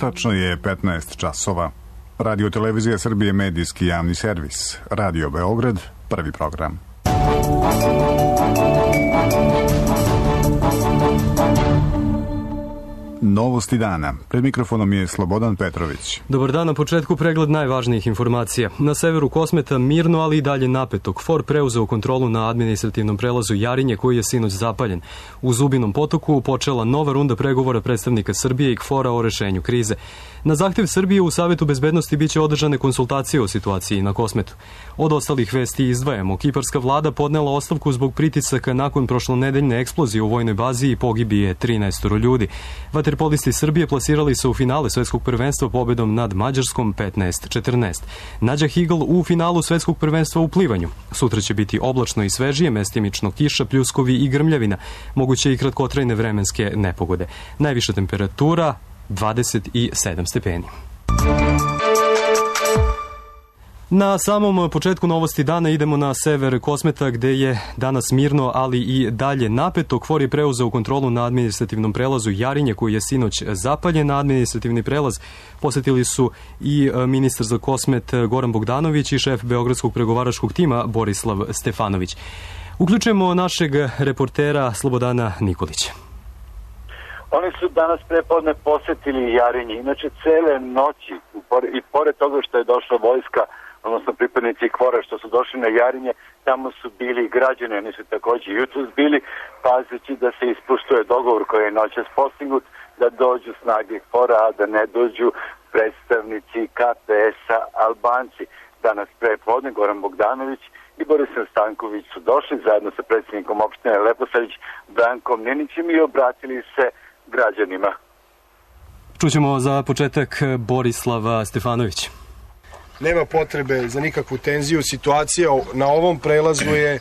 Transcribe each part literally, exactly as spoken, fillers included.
Tačno je petnaest časova. Radio Televizija Srbije, medijski javni servis. Radio Beograd, prvi program. Novosti dana. Pred mikrofonom je Slobodan Petrović. Dobar dan, na početku pregled najvažnijih informacija. Na severu Kosmeta mirno, ali i dalje napeto. KFOR preuzeo kontrolu na administrativnom prelazu Jarinje, koji je sinoć zapaljen. U Zubinom potoku počela nova runda pregovora predstavnika Srbije i KFOR-a o rešenju krize. Na zahtev Srbije u Savetu bezbednosti biće održane konsultacije o situaciji na Kosmetu. Od ostalih vesti izdvajamo. Kiparska vlada podnela ostavku zbog pritisaka nakon prošlonedeljne eksplozije u vojnoj bazi i pogibije trinaest ljudi. Vaterpolisti Srbije plasirali se u finale svetskog prvenstva pobedom nad Mađarskom petnaest četrnaest. Nađa Higl u finalu svetskog prvenstva u plivanju. Sutra će biti oblačno i svežije, mestimično kiša, pljuskovi i grmljavina. Moguće i kratkotrajne vremenske nepogode. Najviša temperatura dvadeset sedam stepeni. Na samom početku novosti dana idemo na sever Kosmeta, gde je danas mirno, ali i dalje napeto. KFOR je preuzeo kontrolu na administrativnom prelazu Jarinje, koji je sinoć zapaljen. Na administrativni prelaz posetili su i ministar za Kosmet Goran Bogdanović i šef beogradskog pregovaračkog tima Borislav Stefanović. Uključujemo našeg reportera Slobodana Nikolića. Oni su danas prepodne posetili Jarinje. Inače, cele noći, i pored toga što je došla vojska, odnosno pripadnici KFOR-a što su došli na Jarinje, tamo su bili građani, oni su također jutros bili, pazeći da se ispuštuje dogovor koji je noćas postignut, da dođu snage KFOR-a, a da ne dođu predstavnici K P S-a Albanci. Danas prepodne Goran Bogdanović i Borislav Stanković su došli zajedno sa predsjednikom opštine Leposavić, Brankom Ninićem, i obratili se građanima. Čućemo za početak Borislava Stefanovića. Nema potrebe za nikakvu tenziju. Situacija na ovom prelazu je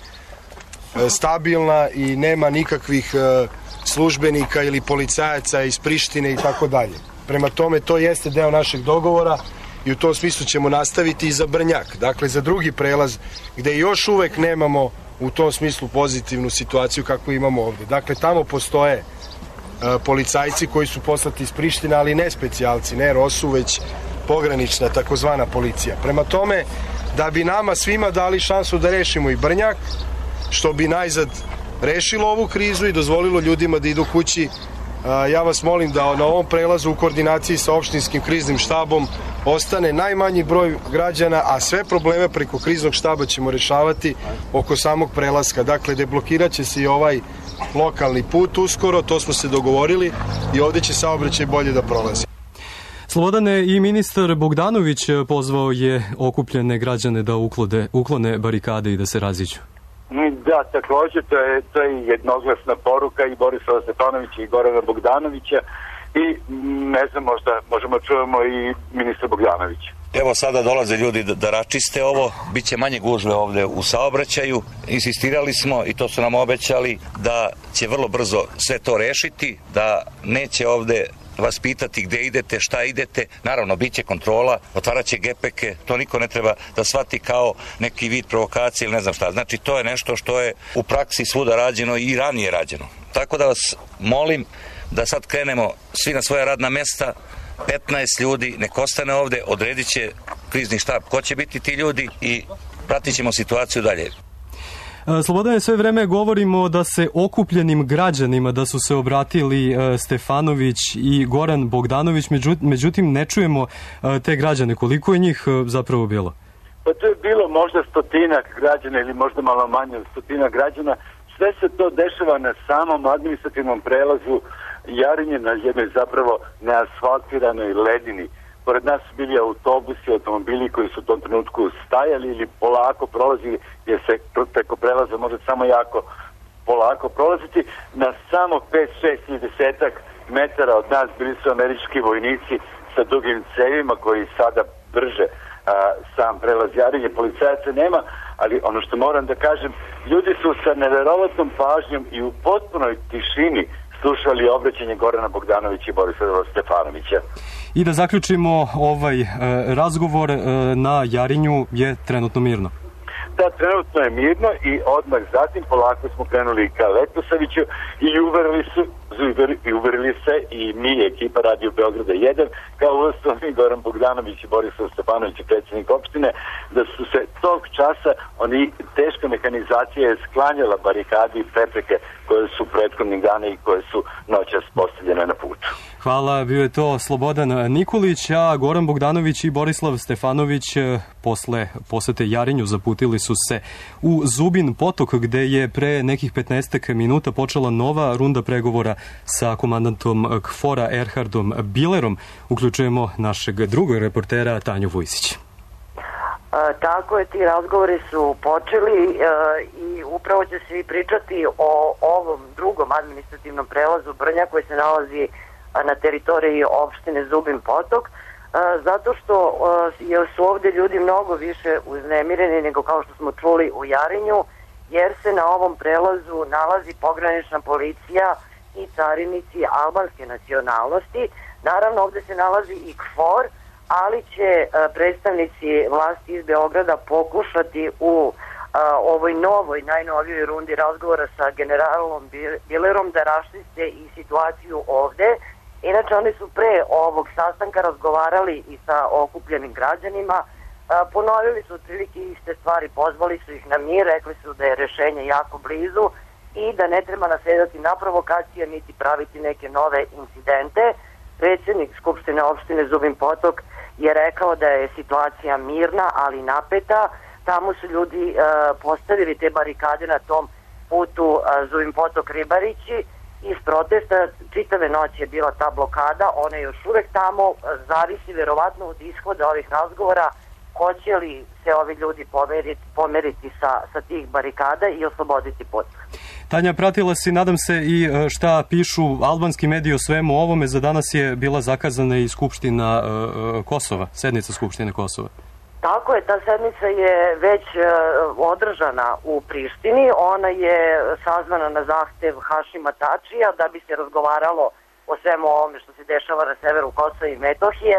stabilna i nema nikakvih službenika ili policajaca iz Prištine i tako dalje. Prema tome, to jeste deo našeg dogovora i u tom smislu ćemo nastaviti i za Brnjak. Dakle, za drugi prelaz gde još uvek nemamo u tom smislu pozitivnu situaciju kakvu imamo ovde. Dakle, tamo postoje policajci koji su poslati iz Prištine, ali ne specijalci, ne ROSU, već pogranična takozvana policija. Prema tome, da bi nama svima dali šansu da rešimo i Brnjak, što bi najzad rešilo ovu krizu i dozvolilo ljudima da idu kući, ja vas molim da na ovom prelazu u koordinaciji sa opštinskim kriznim štabom ostane najmanji broj građana, a sve probleme preko kriznog štaba ćemo rešavati oko samog prelaska. Dakle, deblokirat će se i ovaj lokalni put uskoro, to smo se dogovorili i ovde će saobraćaj bolje da prolazi. Slobodane, i ministar Bogdanović pozvao je okupljene građane da uklode, uklone barikade i da se raziđu. Da, također, to je, to je jednoglasna poruka i Borislava Stefanovića i Gorana Bogdanovića i ne znam, možda možemo čujemo i ministra Bogdanovića. Evo sada dolaze ljudi da, da račiste ovo, bit će manje gužve ovde u saobraćaju. Insistirali smo i to su nam obećali da će vrlo brzo sve to rešiti, da neće ovde vas pitati gde idete, šta idete. Naravno, bit će kontrola, otvarat će gepeke, to niko ne treba da shvati kao neki vid provokacije ili ne znam šta. Znači, to je nešto što je u praksi svuda rađeno i ranije rađeno. Tako da vas molim da sad krenemo svi na svoja radna mesta, petnaest ljudi, nek ostane ovde, odredit će krizni štab ko će biti ti ljudi i pratit ćemo situaciju dalje. Slobodane, sve vreme govorimo da se okupljenim građanima da su se obratili Stefanović i Goran Bogdanović, međutim ne čujemo te građane. Koliko je njih zapravo bilo? Pa to je bilo možda stotinak građana ili možda malo manje od stotinak građana. Sve se to dešava na samom administrativnom prelazu Jarinje, na jednoj zapravo neasfaltiranoj ledini. Pored nas su bili autobusi, automobili koji su u tom trenutku stajali ili polako prolazili, jer se preko prelaza može samo jako polako prolaziti. Na samo pet, šest ili desetak metara od nas bili su američki vojnici sa dugim cevima koji sada drže a, sam prelaz Jarinje. Policajaca nema, ali ono što moram da kažem, ljudi su sa neverovatnom pažnjom i u potpunoj tišini slušali obraćanje Gorana Bogdanovića i Borislava Stefanovića. I da zaključimo ovaj e, razgovor e, na Jarinju je trenutno mirno. Sad trenutno je mirno i odmah zatim polako smo krenuli ka Letosaviću i uverili su i uverili se i mi, ekipa Radio Beograda jedan, kao uostalom Goran Bogdanović i Borislav Stefanović, predsjednik opštine, da su se tog časa oni teška mehanizacija je sklanjala barikade i prepreke koje su prethodnih dana i koje su noćas postavljene na putu. Hvala, bio je to Slobodan Nikolić, a Goran Bogdanović i Borislav Stefanović posle posete Jarinju zaputili su se u Zubin potok, gde je pre nekih petnaestak minuta počela nova runda pregovora sa komandantom KFOR-a Erhardom Bilerom. Uključujemo našeg drugog reportera Tanju Vujsić. A, tako je, ti razgovori su počeli a, i upravo će se i pričati o ovom drugom administrativnom prelazu Brnjak koji se nalazi a, na teritoriji opštine Zubin potok, a, zato što a, su ovde ljudi mnogo više uznemireni nego kao što smo čuli u Jarinju, jer se na ovom prelazu nalazi pogranična policija i carinici albanske nacionalnosti. Naravno, ovde se nalazi i KFOR, ali će a, predstavnici vlasti iz Beograda pokušati u a, ovoj novoj, najnovijoj rundi razgovora sa generalom Bilerom da raščiste i situaciju ovde. Inače, oni su pre ovog sastanka razgovarali i sa okupljenim građanima, a, ponovili su otprilike iste stvari, pozvali su ih na mir, rekli su da je rešenje jako blizu i da ne treba nasedati na provokacije niti praviti neke nove incidente. Predsjednik Skupštine opštine Zubin potok je rekao da je situacija mirna, ali napeta. Tamo su ljudi e, postavili te barikade na tom putu e, Zubin potok Ribarići iz protesta. Čitave noći je bila ta blokada, ona je još uvek tamo, zavisi verovatno od ishoda ovih razgovora, hoće li se ovi ljudi pomeriti, pomeriti sa, sa tih barikada i osloboditi put. Tanja, pratila si, nadam se, i šta pišu albanski mediji o svemu ovome. Za danas je bila zakazana i Skupština uh, Kosova, sednica Skupštine Kosova. Tako je, ta sednica je već uh, održana u Prištini. Ona je sazvana na zahtev Hašima Tačija da bi se razgovaralo o svemu ovome što se dešava na severu Kosova i Metohije.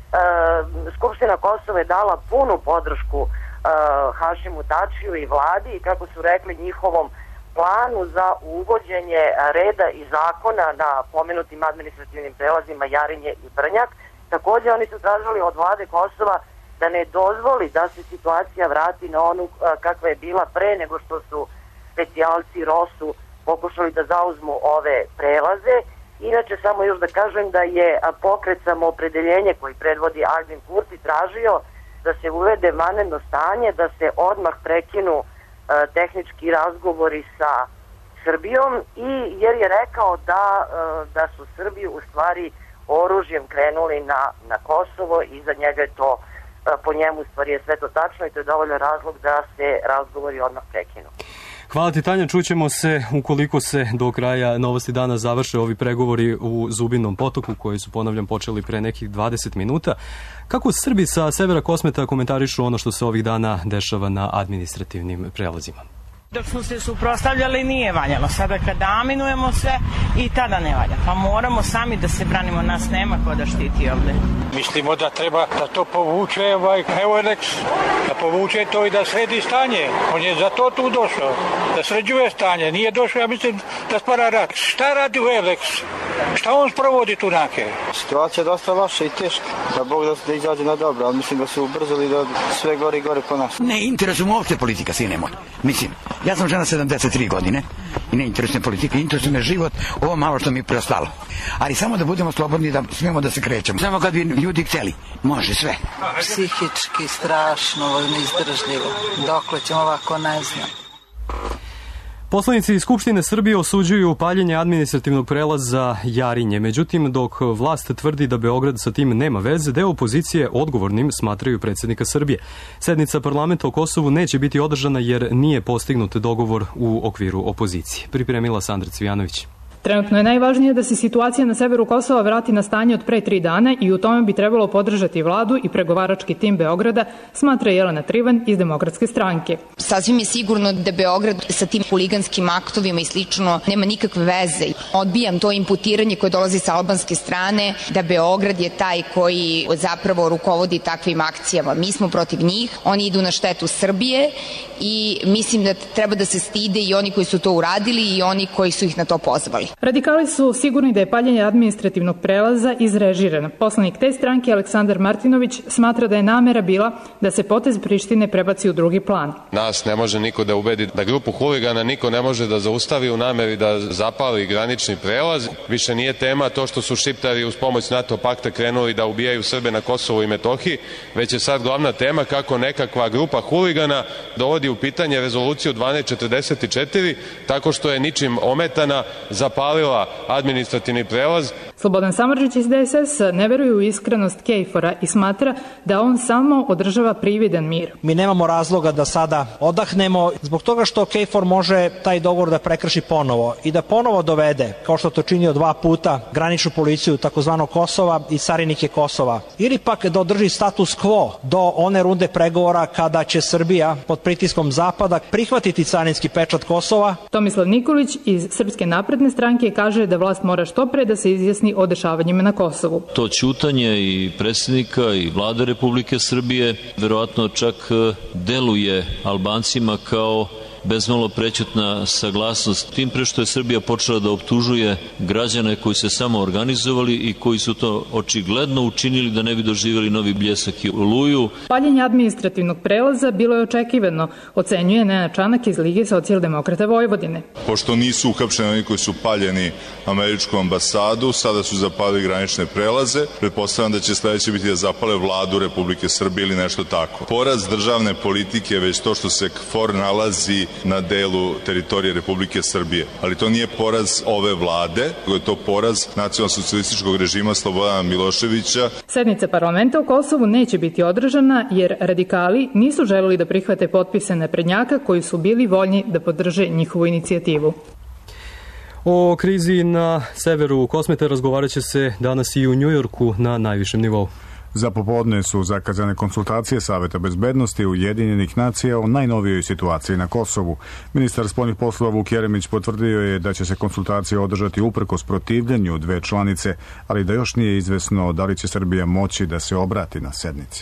Uh, Skupština Kosova je dala punu podršku uh, Hašimu Tačiju i vladi i, kako su rekli, njihovom planu za uvođenje reda i zakona na pomenutim administrativnim prelazima Jarinje i Brnjak. Takođe, oni su tražili od vlade Kosova da ne dozvoli da se situacija vrati na onu kakva je bila pre nego što su specijalci Rosu pokušali da zauzmu ove prelaze. Inače, samo još da kažem da je pokret Samoopredeljenje koji predvodi Aljbin Kurti tražio da se uvede vanredno stanje, da se odmah prekinu tehnički razgovori sa Srbijom, i jer je rekao da, da su Srbi u stvari oružjem krenuli na, na Kosovo i za njega je to, po njemu u stvari je sve to tačno i to je dovoljno razlog da se razgovori odmah prekinu. Hvala ti, Tanja, čućemo se ukoliko se do kraja Novosti dana završe ovi pregovori u Zubinom potoku koji su, ponavljam, počeli pre nekih dvadeset minuta. Kako Srbi sa severa Kosmeta komentarišu ono što se ovih dana dešava na administrativnim prelazima? Dok smo se suprostavljali nije valjalo. Sada kada aminujemo sve i tada ne valja. Pa moramo sami da se branimo, nas nema ko da štiti ovde. Mislimo da treba da to povuče ovaj Eulex, da povuče to i da sredi stanje. On je za to tu došao, da sređuje stanje. Nije došao, ja mislim, da stvara rat. Šta radi Eulex? Šta on sprovodi tu nake? Situacija je dosta loša i teška. Da Bog da, da izađe na dobro, ali mislim da su ubrzali da sve gore i gore po nas. Ne interesuje uopšte politika, sine moj. Mislim, ja sam žena sedamdeset tri godine i ne interesuje politika, interesuje me život, ovo malo što mi je preostalo. Ali samo da budemo slobodni, da smijemo da se krećemo. Samo kad bi ljudi htjeli, može sve. Psihički strašno, neizdržljivo. Dokle ćemo ovako, ne znam. Poslanici iz Skupštine Srbije osuđuju paljenje administrativnog prelaza Jarinje. Međutim, dok vlast tvrdi da Beograd sa tim nema veze, deo opozicije odgovornim smatraju predsjednika Srbije. Sednica parlamenta o Kosovu neće biti održana jer nije postignut dogovor u okviru opozicije. Pripremila Sandra Cvijanović. Trenutno je najvažnije da se situacija na severu Kosova vrati na stanje od pre tri dana i u tome bi trebalo podržati vladu i pregovarački tim Beograda, smatra Jelena Trivan iz Demokratske stranke. Sasvim je sigurno da Beograd sa tim huliganskim aktovima i slično nema nikakve veze. Odbijam to imputiranje koje dolazi sa albanske strane da Beograd je taj koji zapravo rukovodi takvim akcijama. Mi smo protiv njih, oni idu na štetu Srbije i mislim da treba da se stide i oni koji su to uradili i oni koji su ih na to pozvali. Radikali su sigurni da je paljenje administrativnog prelaza izrežirano. Poslanik te stranke Aleksandar Martinović smatra da je namera bila da se potez Prištine prebaci u drugi plan. Nas ne može niko da ubedi da grupu huligana niko ne može da zaustavi u nameri da zapali granični prelaz. Više nije tema to što su Šiptari uz pomoć NATO pakta krenuli da ubijaju Srbe na Kosovu i Metohiji, već je sad glavna tema kako nekakva grupa huligana dovodi u pitanje rezoluciju dvanaest četrdeset četiri tako što je ničim ometana zapalila administrativni prelaz. Slobodan Samardžić iz D S S ne veruje u iskrenost Kejfora i smatra da on samo održava prividan mir. Mi nemamo razloga da sada odahnemo zbog toga što Kejfor može taj dogovor da prekrši ponovo i da ponovo dovede, kao što to činio dva puta, graničnu policiju takozvanog Kosova i carinike Kosova. Ili pak da održi status quo do one runde pregovora kada će Srbija pod pritiskom Zapada prihvatiti carinski pečat Kosova. Tomislav Nikolić iz Srpske napredne stranke kaže da vlast mora što pre da se izjasni o dešavanjima na Kosovu. To ćutanje i predsjednika i vlade Republike Srbije verovatno čak deluje Albancima kao bezmalo prećutna saglasnost, tim pre što je Srbija počela da optužuje građane koji se samo organizovali i koji su to očigledno učinili da ne bi doživjeli novi Bljesak i Oluju. Paljenje administrativnog prelaza bilo je očekivano, ocenjuje Nenad Čanak iz Lige socijaldemokrata Vojvodine. Pošto nisu uhapšeni oni koji su paljeni američku ambasadu, sada su zapalili granične prelaze, pretpostavljam da će sledeće biti da zapale vladu Republike Srbije ili nešto tako. Poraz državne politike je već to što se KFOR nalazi na delu teritorije Republike Srbije. Ali to nije poraz ove vlade, nego je to poraz nacionalno-socijalističkog režima Slobodana Miloševića. Sednica parlamenta u Kosovu neće biti održana jer radikali nisu želeli da prihvate potpise naprednjaka koji su bili voljni da podrže njihovu inicijativu. O krizi na severu Kosmeta razgovarat će se danas i u Njujorku na najvišem nivou. Za popodne su zakazane konsultacije Saveta bezbednosti Ujedinjenih nacija o najnovijoj situaciji na Kosovu. Ministar spoljnih poslova Vuk Jeremić potvrdio je da će se konsultacije održati uprkos protivljenju dve članice, ali da još nije izvesno da li će Srbija moći da se obrati na sednici.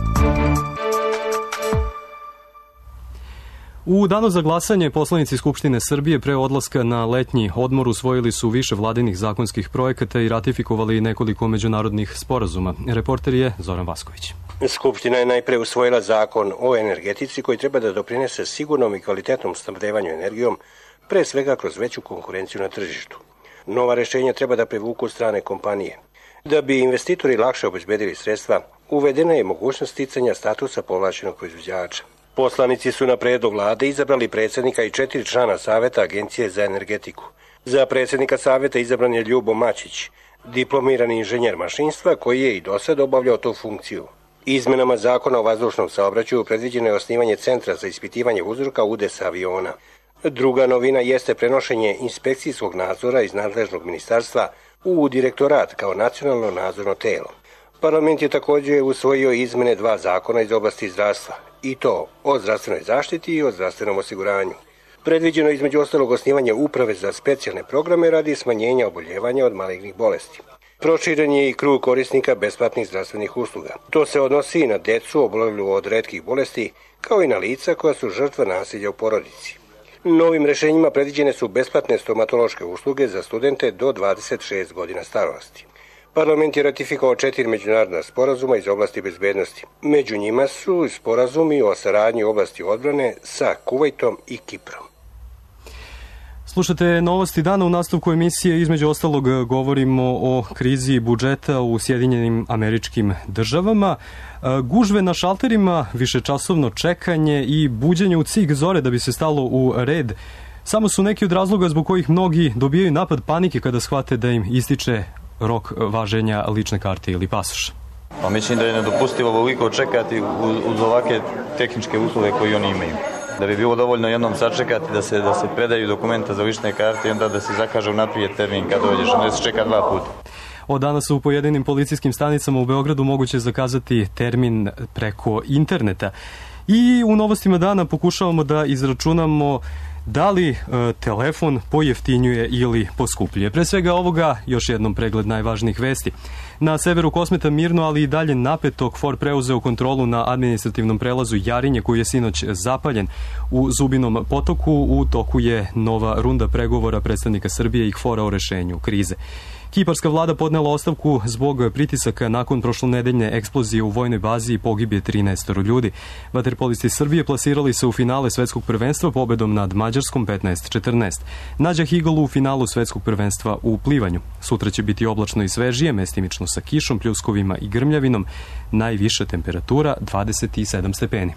U danu za glasanje poslanici Skupštine Srbije pre odlaska na letnji odmor usvojili su više vladinih zakonskih projekata i ratifikovali nekoliko međunarodnih sporazuma. Reporter je Zoran Vasković. Skupština je najpre usvojila zakon o energetici koji treba da doprinese sigurnom i kvalitetnom snabdevanju energijom, pre svega kroz veću konkurenciju na tržištu. Nova rešenja treba da privuku strane kompanije. Da bi investitori lakše obezbedili sredstva, uvedena je mogućnost sticanja statusa povlašćenog proizvođača. Poslanici su na predlog vlade izabrali predsjednika i četiri člana Saveta Agencije za energetiku. Za predsjednika Saveta izabran je Ljubo Mačić, diplomirani inženjer mašinstva koji je i do sad obavljao tu funkciju. Izmenama zakona o vazdušnom saobraćaju predviđeno je osnivanje Centra za ispitivanje uzroka udesa aviona. Druga novina jeste prenošenje inspekcijskog nadzora iz nadležnog ministarstva u direktorat kao nacionalno nadzorno telo. Parlament je također usvojio izmene dva zakona iz oblasti zdravstva, i to o zdravstvenoj zaštiti i o zdravstvenom osiguranju. Predviđeno je između ostalog osnivanje uprave za specijalne programe radi smanjenja oboljevanja od malignih bolesti. Proširen je i krug korisnika besplatnih zdravstvenih usluga. To se odnosi i na decu oboljelu od retkih bolesti, kao i na lica koja su žrtva nasilja u porodici. Novim rešenjima predviđene su besplatne stomatološke usluge za studente do dvadeset šest godina starosti. Parlament je ratifikovao četiri međunarodna sporazuma iz oblasti bezbednosti. Među njima su sporazumi o saradnji u oblasti odbrane sa Kuvajtom i Kiprom. Slušate novosti dana. U nastavku emisije između ostalog govorimo o krizi budžeta u Sjedinjenim Američkim Državama, gužve na šalterima, višečasovno čekanje i buđenje u cik zore da bi se stalo u red. Samo su neki od razloga zbog kojih mnogi dobijaju napad panike kada shvate da im ističe rok važenja lične karte ili pasoša. Pa mislim da je nedopustivo ovoliko čekati uz ovake tehničke uslove koje oni imaju. da bi bilo dovoljno jednom sačekati da se, da se predaju dokumenta za lične karte i onda da se zakaže unaprijed termin kad dođeš, onda se čeka dva puta. Od danas u pojedinim policijskim stanicama u Beogradu moguće zakazati termin preko interneta. I u novostima dana pokušavamo da izračunamo da li e, telefon pojeftinjuje ili poskupljuje. Pre svega ovoga još jednom pregled najvažnijih vesti. Na severu Kosmeta mirno, ali i dalje napeto, K F O R preuzeo kontrolu na administrativnom prelazu Jarinje koji je sinoć zapaljen u Zubinom potoku. U toku je nova runda pregovora predstavnika Srbije i K F O R-a o rešenju krize. Kiparska vlada podnela ostavku zbog pritisaka nakon prošlonedeljne eksplozije u vojnoj bazi i pogibije trinaest ljudi. Vaterpolisti Srbije plasirali se u finale svetskog prvenstva pobedom nad Mađarskom petnaest četrnaest. Nađa Higolu u finalu svetskog prvenstva u plivanju. Sutra će biti oblačno i svežije, mestimično sa kišom, pljuskovima i grmljavinom. Najviša temperatura dvadeset sedam stepeni.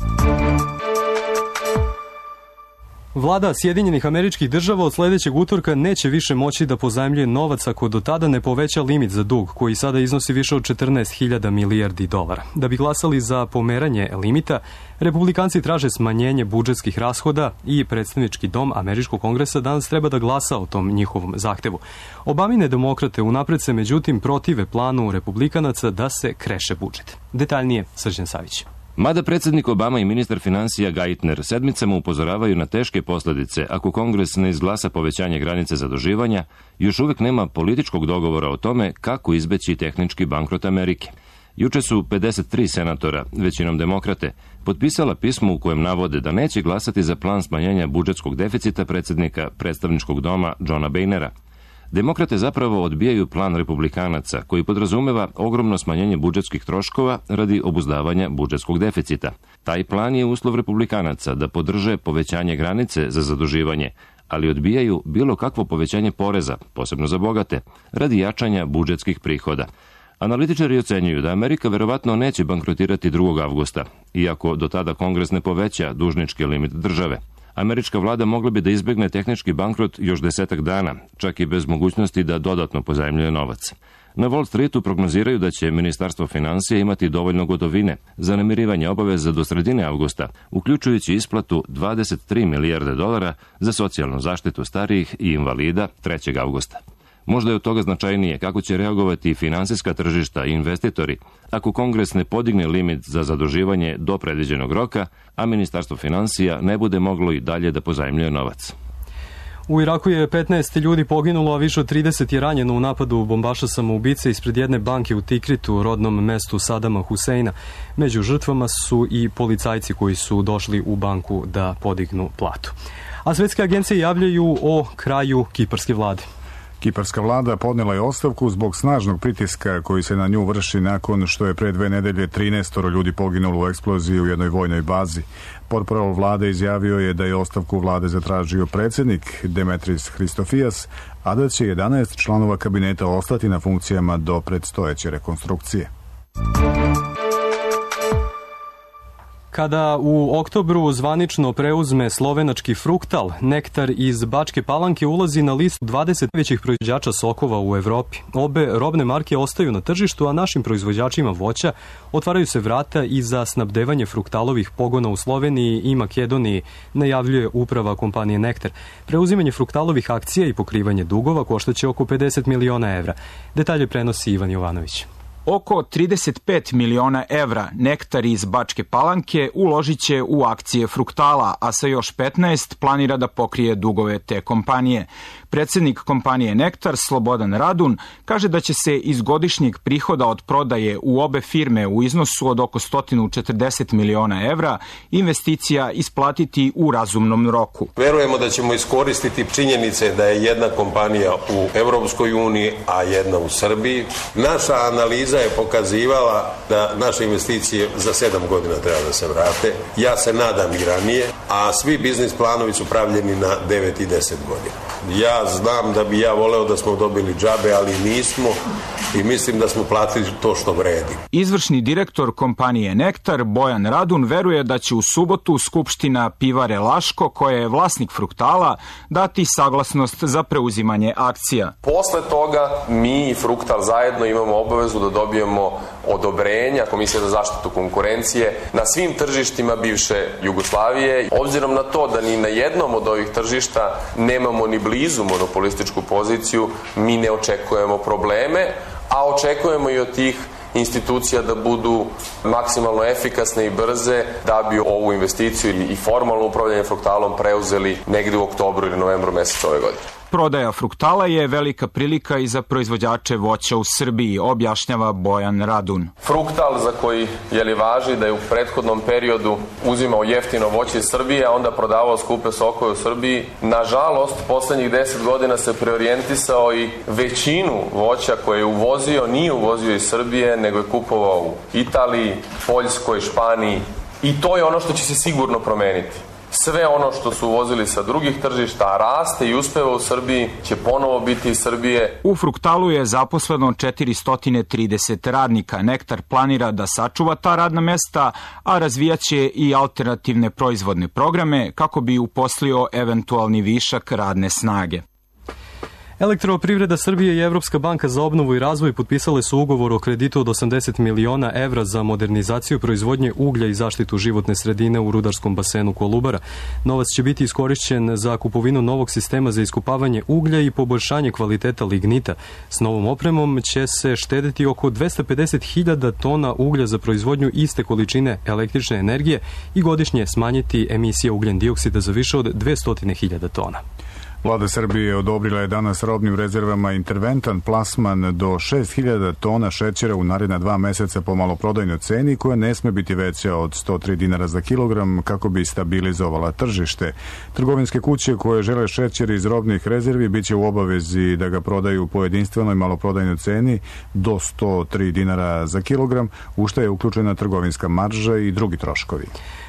Vlada Sjedinjenih Američkih Država od sledećeg utorka neće više moći da pozajmljuje novac ako do tada ne poveća limit za dug, koji sada iznosi više od četrnaest hiljada milijardi dolara. Da bi glasali za pomeranje limita, republikanci traže smanjenje budžetskih rashoda i predstavnički dom Američkog kongresa danas treba da glasa o tom njihovom zahtevu. Obamine demokrate unapred se međutim protive planu republikanaca da se kreše budžet. Detaljnije Srđan Savić. Mada predsjednik Obama i ministar financija Geithner sedmicama upozoravaju na teške posljedice ako Kongres ne izglasa povećanje granice zaduživanja, još uvijek nema političkog dogovora o tome kako izbeći tehnički bankrot Amerike. Juče su pedeset tri senatora, većinom demokrate, potpisala pismo u kojem navode da neće glasati za plan smanjenja budžetskog deficita predsjednika predstavničkog doma Johna Boehnera. Demokrate zapravo odbijaju plan republikanaca koji podrazumeva ogromno smanjenje budžetskih troškova radi obuzdavanja budžetskog deficita. Taj plan je uslov republikanaca da podrže povećanje granice za zaduživanje, ali odbijaju bilo kakvo povećanje poreza, posebno za bogate, radi jačanja budžetskih prihoda. Analitičari ocenjuju da Amerika verovatno neće bankrotirati drugog avgusta, iako do tada Kongres ne poveća dužnički limit države. Američka vlada mogla bi da izbegne tehnički bankrot još desetak dana, čak i bez mogućnosti da dodatno pozajmljuje novac. Na Wall Streetu prognoziraju da će Ministarstvo financija imati dovoljno gotovine za namirivanje obaveza do sredine avgusta, uključujući isplatu dvadeset tri milijarde dolara za socijalnu zaštitu starijih i invalida trećeg avgusta. Možda je od toga značajnije kako će reagovati finansijska tržišta i investitori ako Kongres ne podigne limit za zaduživanje do predviđenog roka, a Ministarstvo financija ne bude moglo i dalje da pozajmljuje novac. U Iraku je petnaest ljudi poginulo, a više od trideset je ranjeno u napadu bombaša samoubice ispred jedne banke u Tikritu, rodnom mestu Sadama Huseina. Među žrtvama su i policajci koji su došli u banku da podignu platu. A svetske agencije javljaju o kraju kiparske vlade. Kiparska vlada podnela je ostavku zbog snažnog pritiska koji se na nju vrši nakon što je pre dve nedelje trinaest ljudi poginulo u eksploziji u jednoj vojnoj bazi. Portparol vlade izjavio je da je ostavku vlade zatražio predsjednik Demetris Christofias, a da će jedanaest članova kabineta ostati na funkcijama do predstojeće rekonstrukcije. Kada u oktobru zvanično preuzme slovenački Fruktal, nektar iz Bačke Palanke ulazi na listu dvadeset većih proizvođača sokova u Evropi. Obe robne marke ostaju na tržištu, a našim proizvođačima voća otvaraju se vrata i za snabdevanje fruktalovih pogona u Sloveniji i Makedoniji, najavljuje uprava kompanije Nektar. Preuzimanje fruktalovih akcija i pokrivanje dugova koštaće oko pedeset miliona evra. Detalje prenosi Ivan Jovanović. Oko trideset pet miliona evra Nektar iz Bačke Palanke uložit će u akcije Fruktala, a sa još petnaest planira da pokrije dugove te kompanije. Predsjednik kompanije Nektar, Slobodan Radun, kaže da će se iz godišnjeg prihoda od prodaje u obe firme u iznosu od oko sto četrdeset miliona evra investicija isplatiti u razumnom roku. Verujemo da ćemo iskoristiti činjenice da je jedna kompanija u Evropskoj uniji, a jedna u Srbiji. Naša analiza je pokazivala da naše investicije za sedam godina treba da se vrate. Ja se nadam i ranije, a svi biznis planovi su pravljeni na devet i deset godina. Ja znam da bi ja voleo da smo dobili džabe, ali nismo i mislim da smo platili to što vredi. Izvršni direktor kompanije Nektar, Bojan Radun, veruje da će u subotu Skupština Pivare Laško, koja je vlasnik Fruktala, dati saglasnost za preuzimanje akcija. Posle toga mi i Fruktal zajedno imamo obavezu da dobijemo dobijemo odobrenja Komisije za zaštitu konkurencije na svim tržištima bivše Jugoslavije. Obzirom na to da ni na jednom od ovih tržišta nemamo ni blizu monopolističku poziciju, mi ne očekujemo probleme, a očekujemo i od tih institucija da budu maksimalno efikasne i brze da bi ovu investiciju i formalno upravljanje Fruktalom preuzeli negde u oktobru ili novembru mesecu ove godine. Prodaja Fruktala je velika prilika i za proizvođače voća u Srbiji, objašnjava Bojan Radun. Fruktal, za koji je li važi da je u prethodnom periodu uzimao jeftino voće iz Srbije, a onda prodavao skupe sokove u Srbiji, nažalost, poslednjih deset godina se preorijentisao i većinu voća koje je uvozio, nije uvozio iz Srbije, nego je kupovao u Italiji, Poljskoj, Španiji, i to je ono što će se sigurno promeniti. Sve ono što su uvozili sa drugih tržišta, a raste i uspeva u Srbiji, će ponovo biti iz Srbije. U Fruktalu je zaposleno četiristo trideset radnika. Nektar planira da sačuva ta radna mesta, a razvijaće i alternativne proizvodne programe kako bi uposlio eventualni višak radne snage. Elektroprivreda Srbije i Evropska banka za obnovu i razvoj potpisale su ugovor o kreditu od osamdeset miliona evra za modernizaciju proizvodnje uglja i zaštitu životne sredine u rudarskom basenu Kolubara. Novac će biti iskorišćen za kupovinu novog sistema za iskopavanje uglja i poboljšanje kvaliteta lignita. S novom opremom će se štedeti oko dvesta pedeset hiljada tona uglja za proizvodnju iste količine električne energije i godišnje smanjiti emisije ugljen dioksida za više od dvesta hiljada tona. Vlada Srbije odobrila je danas robnim rezervama interventan plasman do šest hiljada tona šećera u naredna dva meseca po maloprodajnoj ceni koja ne sme biti veća od sto tri dinara za kilogram kako bi stabilizovala tržište. Trgovinske kuće koje žele šećer iz robnih rezervi biće u obavezi da ga prodaju po jedinstvenoj maloprodajnoj ceni do sto tri dinara za kilogram, u što je uključena trgovinska marža i drugi troškovi.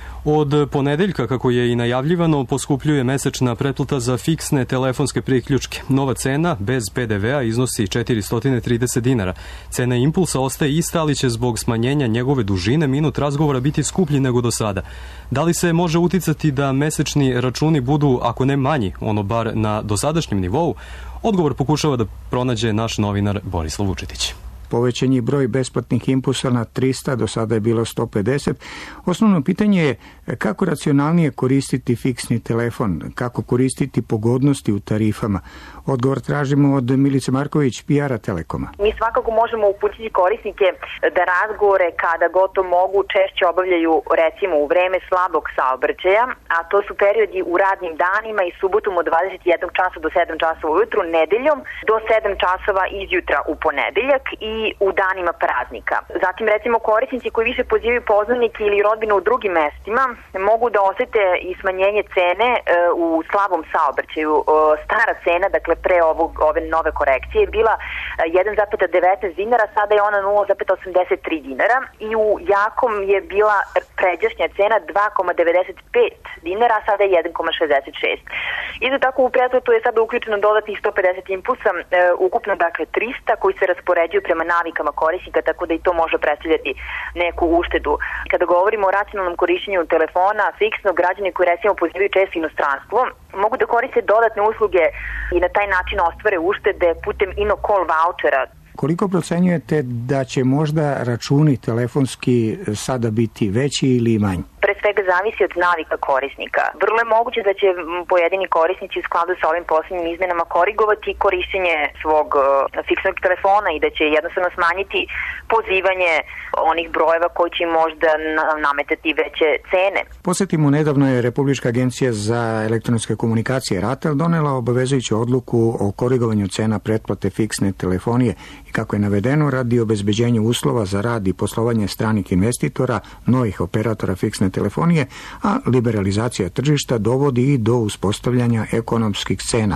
Od ponedeljka, kako je i najavljivano, poskupljuje mesečna pretplata za fiksne telefonske priključke. Nova cena, bez pe de vea, iznosi četiristo trideset dinara. Cena impulsa ostaje ista, ali će zbog smanjenja njegove dužine minut razgovora biti skuplji nego do sada. Da li se može uticati da mesečni računi budu, ako ne manji, ono bar na dosadašnjem nivou? Odgovor pokušava da pronađe naš novinar Borislav Vučetić. Povećan je broj besplatnih impulsa na trista, do sada je bilo sto pedeset. Osnovno pitanje je kako racionalnije koristiti fiksni telefon, kako koristiti pogodnosti u tarifama. Odgovor tražimo od Milice Marković, P R-a Telekoma. Mi svakako možemo uputiti korisnike da razgovore kada god to mogu češće obavljaju recimo u vreme slabog saobraćaja, a to su periodi u radnim danima i subotom od dvadeset jedan časa do sedam časova ujutru, nedeljom do sedam časova izjutra u ponedeljak i u danima praznika. Zatim recimo korisnici koji više pozivaju poznanike ili rodbinu u drugim mestima mogu da osete i smanjenje cene e, u slabom saobraćaju. E, stara cena, dakle pre ovog, ove nove korekcije je bila jedan zarez devetnaest dinara, sada je ona nula zarez osamdeset tri dinara i u jakom je bila pređašnja cena dva zarez devedeset pet dinara, a sada je jedan zarez šezdeset šest. Isto tako u pretplatu je sada uključeno dodatnih sto pedeset impulsa, e, ukupno dakle trista koji se raspoređuju prema navikama korisnika, tako da i to može predstavljati neku uštedu. Kada govorimo o racionalnom korišćenju telefona, fiksno, građani koji recimo pozivaju često inostranstvo, mogu da koriste dodatne usluge i na taj način ostvare uštede putem InnoCall vouchera. Koliko procenjujete da će možda računi telefonski sada biti veći ili manji? Pre svega zavisi od navika korisnika. Vrlo je moguće da će pojedini korisnici u skladu sa ovim posljednjim izmenama korigovati korišćenje svog uh, fiksnog telefona i da će jednostavno smanjiti pozivanje onih brojeva koji će im možda nametati veće cene. Posjetimo, nedavno je Republička agencija za elektronske komunikacije RATEL donela obavezujuću odluku o korigovanju cena pretplate fiksne telefonije i kako je navedeno radi obezbeđenja uslova za rad i poslovanje stranih investitora, novih operatora fiksne telefonije, a liberalizacija tržišta dovodi i do uspostavljanja ekonomskih cena.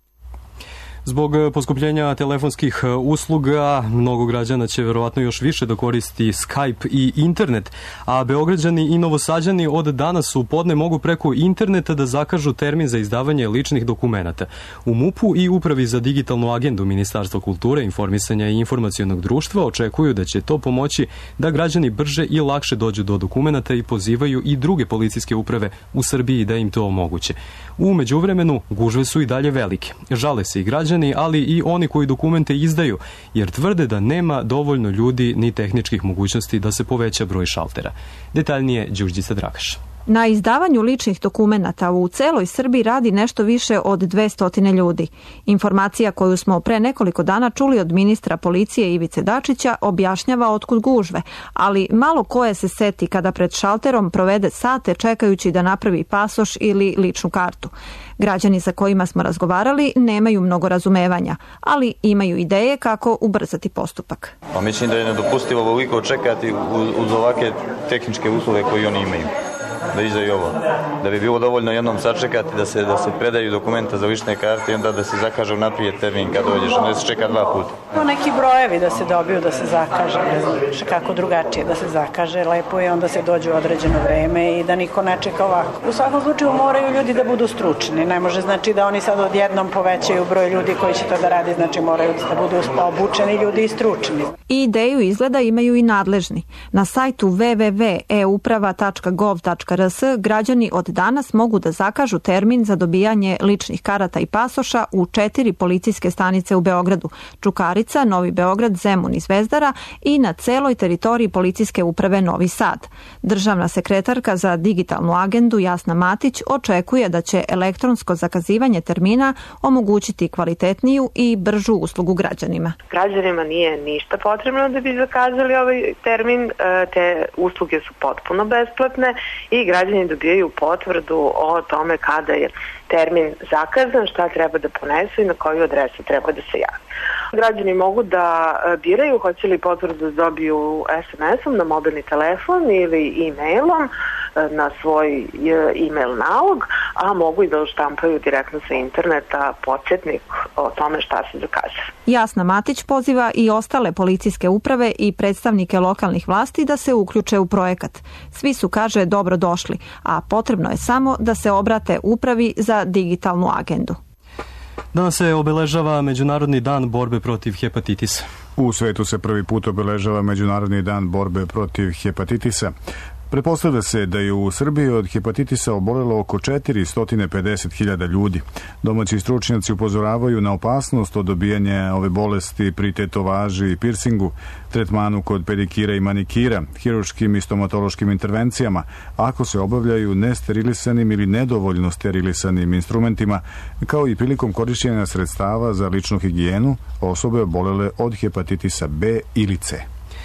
Zbog poskupljenja telefonskih usluga, mnogo građana će verovatno još više da koristi Skype i internet, a Beograđani i Novosađani od danas u podne mogu preko interneta da zakažu termin za izdavanje ličnih dokumenata. U MUP-u i Upravi za digitalnu agendu Ministarstva kulture, informisanja i informacionog društva očekuju da će to pomoći da građani brže i lakše dođu do dokumenata i pozivaju i druge policijske uprave u Srbiji da im to omoguće. U međuvremenu, gužve su i dalje velike. Žale se i građani građani, ali i oni koji dokumente izdaju, jer tvrde da nema dovoljno ljudi ni tehničkih mogućnosti da se poveća broj šaltera. Detaljnije Đurđica Dragaš. Na izdavanju ličnih dokumenata u celoj Srbiji radi nešto više od dvesta ljudi. Informacija koju smo pre nekoliko dana čuli od ministra policije Ivice Dačića objašnjava otkud gužve, ali malo koje se seti kada pred šalterom provede sate čekajući da napravi pasoš ili ličnu kartu. Građani sa kojima smo razgovarali nemaju mnogo razumevanja, ali imaju ideje kako ubrzati postupak. Pa mislim da je nedopustivo ovoliko čekati uz, uz ovake tehničke uslove koje oni imaju. Da izdaju ovo. Da bi bilo dovoljno jednom sačekati da se da se predaju dokumenta za lične karte i onda da se zakaže unaprijed termin kad dođeš, onda se čeka dva puta. No, neki brojevi da se dobiju, da se zakaže, ne znam kako drugačije da se zakaže, lepo je onda se dođe u određeno vreme i da niko ne čeka ovako. U svakom slučaju moraju ljudi da budu stručni, ne može znači da oni sad odjednom povećaju broj ljudi koji će to da radi, znači moraju da budu obučeni ljudi i stručni. I ideju izgleda imaju i nadležni. Na sajtu w w w tačka e uprava tačka gov tačka r s građani od danas mogu da zakažu termin za dobijanje ličnih karata i pasoša u četiri policijske stanice u Beogradu: Čukarica, Novi Beograd, Zemun i Zvezdara i na celoj teritoriji policijske uprave Novi Sad. Državna sekretarka za digitalnu agendu Jasna Matić očekuje da će elektronsko zakazivanje termina omogućiti kvalitetniju i bržu uslugu građanima. Građanima nije ništa potrebno da bi zakazali ovaj termin, te usluge su potpuno besplatne i građani dobijaju potvrdu o tome kada je termin zakazan, šta treba da ponesu i na koju adresu treba da se javi. Građani mogu da biraju hoće li potvrdu da dobiju es em esom na mobilni telefon ili e-mailom na svoj e-mail nalog, a mogu i da štampaju direktno sa interneta podsjetnik o tome šta se zakazuje. Jasna Matić poziva i ostale policijske uprave i predstavnike lokalnih vlasti da se uključe u projekat. Svi su, kaže, dobro došli, a potrebno je samo da se obrate upravi za digitalnu agendu. Danas se obeležava Međunarodni dan borbe protiv hepatitisa. U svetu se prvi put obeležava Međunarodni dan borbe protiv hepatitisa. Pretpostavlja se da je u Srbiji od hepatitisa obolelo oko četiristo pedeset hiljada ljudi. Domaći stručnjaci upozoravaju na opasnost od dobijanja ove bolesti pri tetovaži i pirsingu, tretmanu kod pedikira i manikira, hiruškim i stomatološkim intervencijama, ako se obavljaju nesterilisanim ili nedovoljno sterilisanim instrumentima, kao i prilikom korišćenja sredstava za ličnu higijenu osobe obolele od hepatitisa B ili C.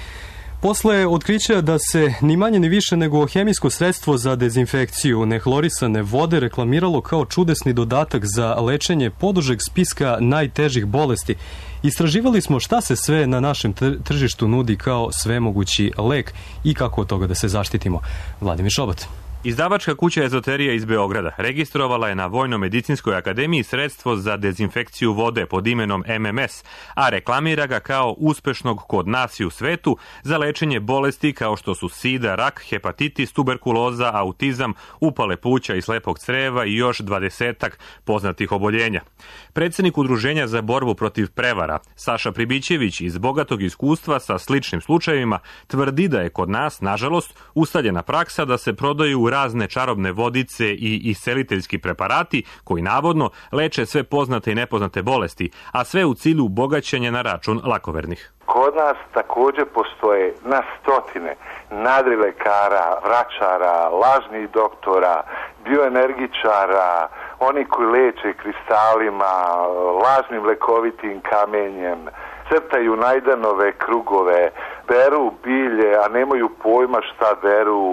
Posle otkrića da se ni manje ni više nego hemijsko sredstvo za dezinfekciju nehlorisane vode reklamiralo kao čudesni dodatak za lečenje podužeg spiska najtežih bolesti, istraživali smo šta se sve na našem tržištu nudi kao svemogući lek i kako od toga da se zaštitimo. Vladimir Šobat. Izdavačka kuća Ezoterija iz Beograda registrovala je na Vojno-medicinskoj akademiji sredstvo za dezinfekciju vode pod imenom em em es, a reklamira ga kao uspešnog kod nas i u svetu za lečenje bolesti kao što su sida, rak, hepatitis, tuberkuloza, autizam, upale pluća i slepog creva i još dvadesetak poznatih oboljenja. Predsednik Udruženja za borbu protiv prevara, Saša Pribićević, iz bogatog iskustva sa sličnim slučajevima, tvrdi da je kod nas, nažalost, ustaljena praksa da se prodaju razne čarobne vodice i isceliteljski preparati koji navodno leče sve poznate i nepoznate bolesti, a sve u cilju bogaćenja na račun lakovernih. Kod nas također postoje na stotine nadrilekara, vračara, lažnih doktora, bioenergičara, oni koji leče kristalima, lažnim lekovitim kamenjem, crtaju najdanove krugove, beru bilje, a nemaju pojma šta beru,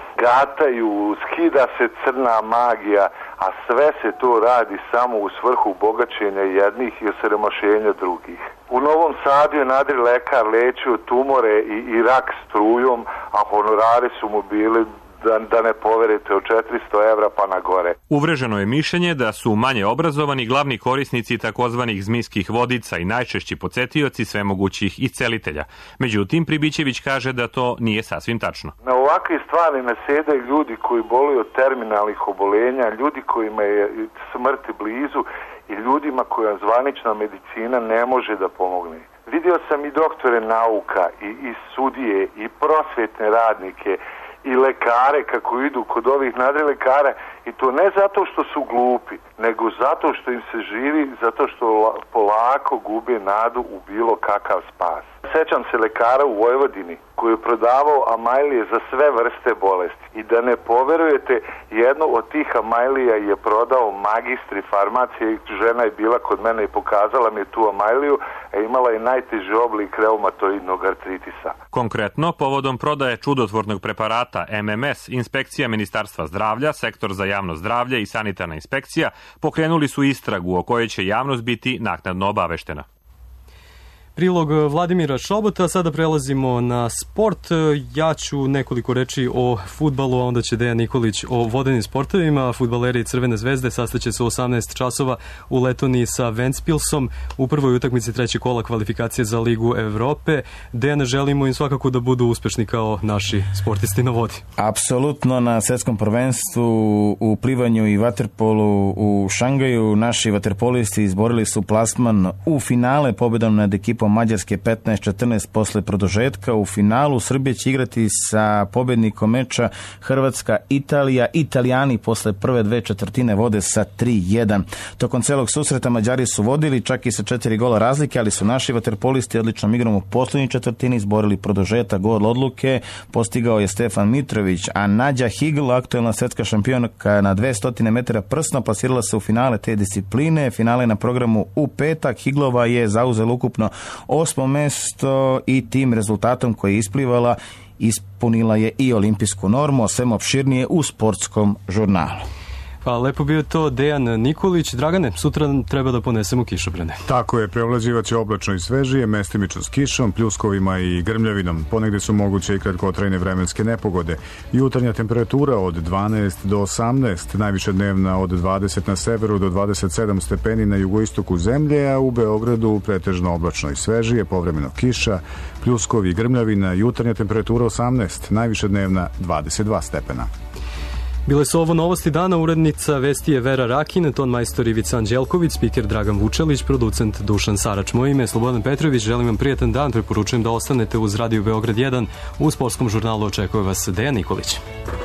gataju, skida se crna magija, a sve se to radi samo u svrhu bogaćenja jednih i osiromašenja drugih. U Novom Sadu je nadri lekar lečio tumore i, i rak strujom, a honorari su mu bili, da, da ne poverite, od četiristo evra pa na gore. Uvreženo je mišljenje da su manje obrazovani glavni korisnici takozvanih zmijskih vodica i najčešći podsjetioci svemogućih iscelitelja. Međutim, Pribićević kaže da to nije sasvim tačno. Na ovakve stvari ne sede ljudi koji boluju od terminalnih obolenja, ljudi kojima je smrt blizu i ljudima koja zvanična medicina ne može da pomogne. Vidio sam i doktore nauka, i, i sudije, i prosvetne radnike, i lekare kako idu kod ovih nadrilekara, i to ne zato što su glupi, nego zato što im se živi, zato što polako gube nadu u bilo kakav spas. Sećam se lekara u Vojvodini koji je prodavao amajlije za sve vrste bolesti i da ne poverujete, jedno od tih amajlija je prodao magistri farmacije. Žena je bila kod mene i pokazala mi je tu amajliju, a imala je najteži oblik reumatoidnog artritisa. Konkretno, povodom prodaje čudotvornog preparata M M S, inspekcija Ministarstva zdravlja, sektor za javno zdravlje i sanitarna inspekcija pokrenuli su istragu o kojoj će javnost biti naknadno obaveštena. Prilog Vladimira Šobota, sada prelazimo na sport. Ja ću nekoliko reći o fudbalu, a onda će Dejan Nikolić o vodenim sportovima. Fudbaleri Crvene zvezde sastaće se u osamnaest časova u Letoniji sa Ventspilsom u prvoj utakmici trećeg kola kvalifikacije za Ligu Evrope. Dejan, želimo im svakako da budu uspešni kao naši sportisti na vodi. Apsolutno, na svetskom prvenstvu u plivanju i vaterpolu u Šangaju naši vaterpolisti izborili su plasman u finale pobedom nad ekipom Mađarske petnaest četrnaest posle produžetka. U finalu Srbija će igrati sa pobednikom meča Hrvatska-Italija. Italijani posle prve dve četvrtine vode sa tri jedan. Tokom celog susreta Mađari su vodili čak i sa četiri gola razlike, ali su naši vaterpolisti odličnom igrom u poslednjoj četvrtini izborili produžetak. Gol odluke postigao je Stefan Mitrović, a Nađa Higl, aktuelna svetska šampionka na dvesta metara prsno, plasirala se u finale te discipline. Finale na programu u petak. Higlova je zauzela ukupno osmo mesto i tim rezultatom koji je isplivala ispunila je i olimpijsku normu, a sve opširnije u sportskom žurnalu. Pa lepo bio to Dejan Nikolić. Dragane, sutra treba da ponesemo kišobrane. Tako je, preovlađivaće oblačno i svežije, mestimično s kišom, pljuskovima i grmljavinom. Ponegde su moguće i kratkotrajne vremenske nepogode. Jutarnja temperatura od dvanaest do osamnaest, najviše dnevna od dvadeset na severu do dvadeset sedam stepeni na jugoistoku zemlje, a u Beogradu pretežno oblačno i svežije, povremeno kiša, pljuskovi i grmljavina, jutarnja temperatura osamnaest, najviše dnevna dvadeset dva stepena. Bile su ovo novosti dana, urednica vesti je Vera Rakin, ton majstor Ivica Anđelković, spiker Dragan Vučelić, producent Dušan Sarač. Moje ime je Slobodan Petrović, želim vam prijatan dan, preporučujem da ostanete uz Radio Beograd jedan, u sportskom žurnalu očekuje vas Dejan Nikolić.